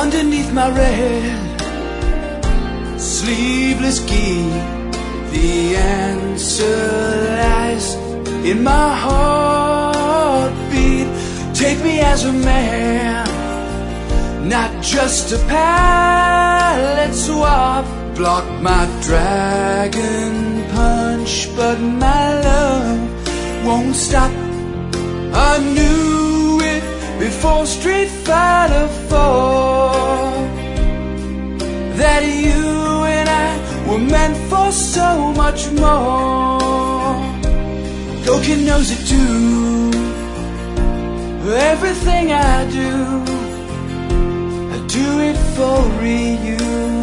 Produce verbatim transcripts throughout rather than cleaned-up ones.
underneath my red sleeveless gi. The answer lies in my heartbeat. Take me as a man, not just a palette swap. Block my dragon punch, but my love won't stop. I knew it before Street Fighter four, that you and I were meant for so much more. Goku knows it too. Everything I do, I do it for you.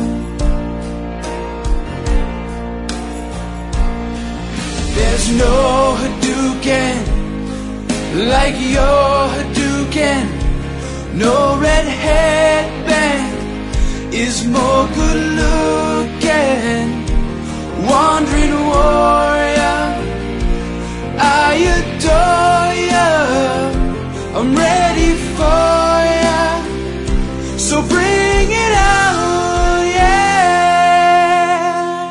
There's no Hadouken like your Hadouken. No red headband is more good looking. Wandering warrior, I adore ya. I'm ready for ya, so bring it on, yeah.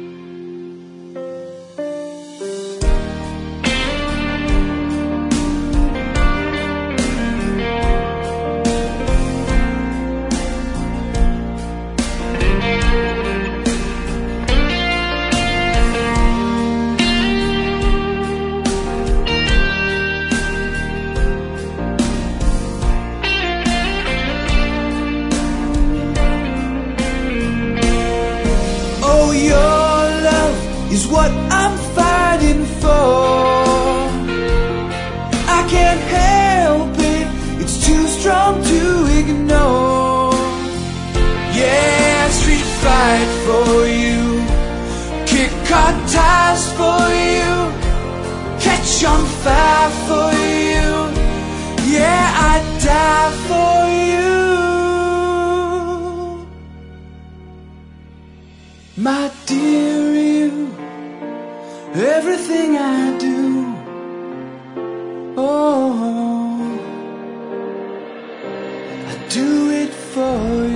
Is what I'm fighting for. I can't help it, it's too strong to ignore. Yeah, street fight for you, kick hard ties for you, catch on fire for you. Yeah, I'd die for you, my dear you. Everything I do, oh, I do it for you.